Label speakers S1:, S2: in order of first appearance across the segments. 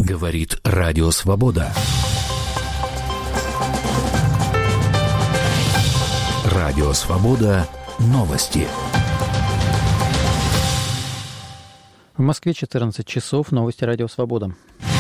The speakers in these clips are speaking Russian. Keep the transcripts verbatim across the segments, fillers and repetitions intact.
S1: Говорит Радио Свобода. Радио Свобода. Новости.
S2: В Москве четырнадцать часов. Новости Радио Свобода.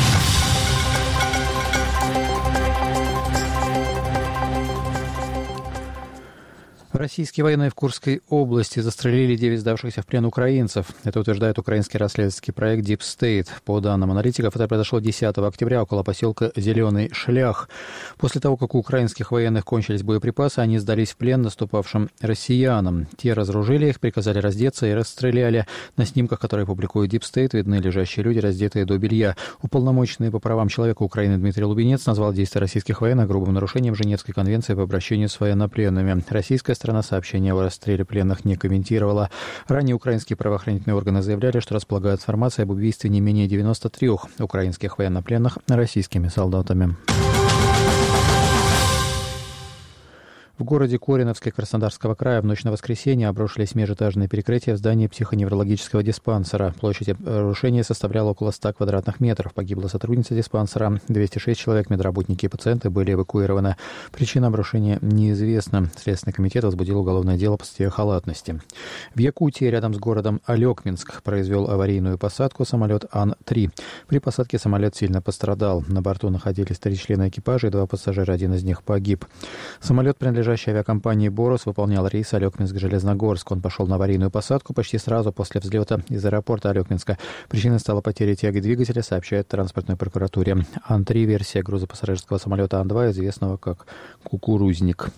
S2: Российские военные в Курской области застрелили девять сдавшихся в плен украинцев. Это утверждает украинский расследовательский проект Deep State. По данным аналитиков, это произошло десятого октября около поселка Зеленый Шлях. После того, как у украинских военных кончились боеприпасы, они сдались в плен наступавшим россиянам. Те разоружили их, приказали раздеться и расстреляли. На снимках, которые публикует Deep State, видны лежащие люди, раздетые до белья. Уполномоченный по правам человека Украины Дмитрий Лубенец назвал действия российских военных грубым нарушением Женевской конвенции по обращению с военнопленными. Российская Страна сообщение о расстреле пленных не комментировала. Ранее украинские правоохранительные органы заявляли, что располагают информацией об убийстве не менее девяноста трёх украинских военнопленных российскими солдатами. В городе Кореновске Краснодарского края в ночь на воскресенье обрушились межэтажные перекрытия в здании психоневрологического диспансера. Площадь разрушения составляла около ста квадратных метров. Погибла сотрудница диспансера. двести шесть человек, медработники и пациенты, были эвакуированы. Причина обрушения неизвестна. Следственный комитет возбудил уголовное дело по статье халатности. В Якутии рядом с городом Алекминск произвел аварийную посадку самолет Ан три. При посадке самолет сильно пострадал. На борту находились три члена экипажа и два пассажира. Один из них погиб. Самолет принадлежит авиакомпании «Борус» выполнял рейс Алекминск-Железногорск. Он пошел на аварийную посадку почти сразу после взлета из аэропорта Алекминска. Причиной стала потеря тяги двигателя, сообщает в транспортной прокуратуре. Ан три — версия грузопассажирского самолета Ан два, известного как «Кукурузник».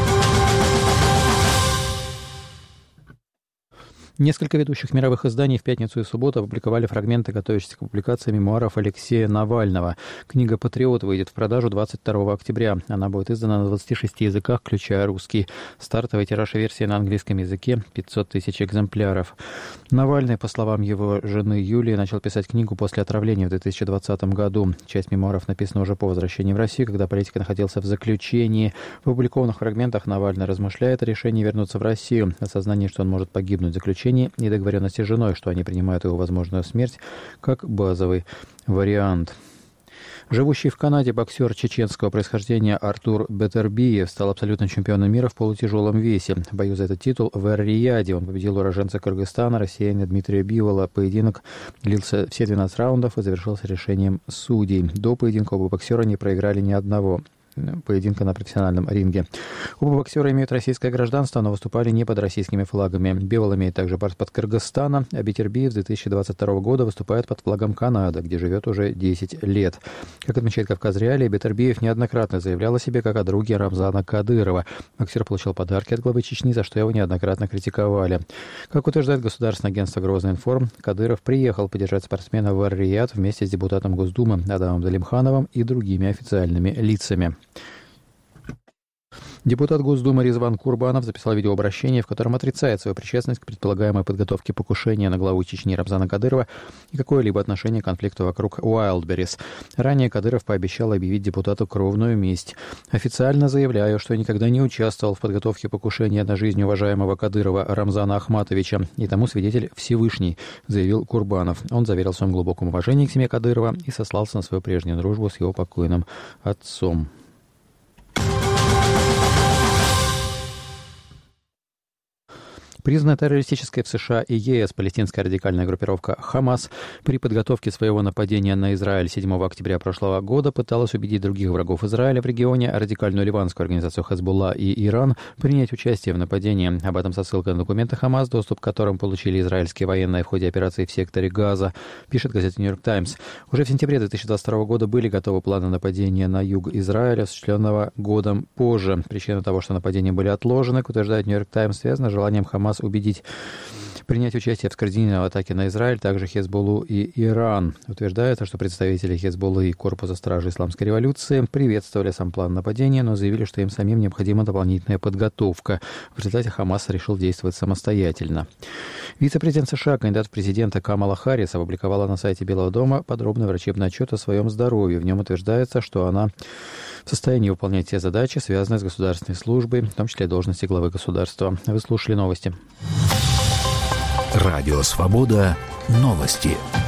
S2: Несколько ведущих мировых изданий в пятницу и субботу опубликовали фрагменты готовящихся к публикации мемуаров Алексея Навального. Книга «Патриот» выйдет в продажу двадцать второго октября. Она будет издана на двадцати шести языках, включая русский. Стартовый тираж версии на английском языке – пятьсот тысяч экземпляров. Навальный, по словам его жены Юлии, начал писать книгу после отравления в две тысячи двадцатом году. Часть мемуаров написана уже по возвращении в Россию, когда политик находился в заключении. В опубликованных фрагментах Навальный размышляет о решении вернуться в Россию, осознании, что он может погибнуть в заключении, и договоренности с женой, что они принимают его возможную смерть как базовый вариант. Живущий в Канаде боксер чеченского происхождения Артур Бетербиев стал абсолютным чемпионом мира в полутяжелом весе. В бою за этот титул в Эр-Рияде он победил уроженца Кыргызстана, россиянина Дмитрия Бивола. Поединок длился все двенадцать раундов и завершился решением судей. До поединка оба боксера не проиграли ни одного поединка на профессиональном ринге. Оба боксера имеют российское гражданство, но выступали не под российскими флагами. Бивол имеет также паспорт Кыргызстана, а Бетербиев с две тысячи двадцать второго года выступает под флагом Канады, где живет уже десять лет. Как отмечает Кавказ Реалии, Бетербиев неоднократно заявлял о себе как о друге Рамзана Кадырова. Боксер получил подарки от главы Чечни, за что его неоднократно критиковали. Как утверждает государственное агентство «Грозный-Информ», Кадыров приехал поддержать спортсмена в Эр-Рияд вместе с депутатом Госдумы Адамом Далимхановым и другими официальными лицами. Депутат Госдумы Резван Курбанов записал видеообращение, в котором отрицает свою причастность к предполагаемой подготовке покушения на главу Чечни Рамзана Кадырова и какое-либо отношение к конфликту вокруг Уайлдберрис. Ранее Кадыров пообещал объявить депутату кровную месть. «Официально заявляю, что никогда не участвовал в подготовке покушения на жизнь уважаемого Кадырова Рамзана Ахматовича, и тому свидетель Всевышний», заявил Курбанов. Он заверил в своем глубоком уважении к семье Кадырова и сослался на свою прежнюю дружбу с его покойным отцом. Признанная террористической в США и ЕС палестинская радикальная группировка «Хамас» при подготовке своего нападения на Израиль седьмого октября прошлого года пыталась убедить других врагов Израиля в регионе, радикальную ливанскую организацию «Хезболла» и Иран, принять участие в нападении. Об этом со ссылкой на документы «Хамас», доступ к которым получили израильские военные в ходе операции в секторе Газа, пишет газета «Нью-Йорк Таймс». Уже в сентябре две тысячи двадцать второго года были готовы планы нападения на юг Израиля, осуществленного годом позже. Причина того, что нападения были отложены, как утверждает «Нью-Йорк Таймс», связана с желанием «Хамас» убедить принять участие в скоординированной атаке на Израиль, также Хезболлу и Иран. Утверждается, что представители Хезболлы и Корпуса стражи Исламской революции приветствовали сам план нападения, но заявили, что им самим необходима дополнительная подготовка. В результате Хамас решил действовать самостоятельно. Вице-президент США, кандидат в президенты Камала Харрис, опубликовала на сайте Белого дома подробный врачебный отчет о своем здоровье. В нем утверждается, что она в состоянии выполнять все задачи, связанные с государственной службой, в том числе должности главы государства. Вы слушали новости.
S1: Радио «Свобода». Новости.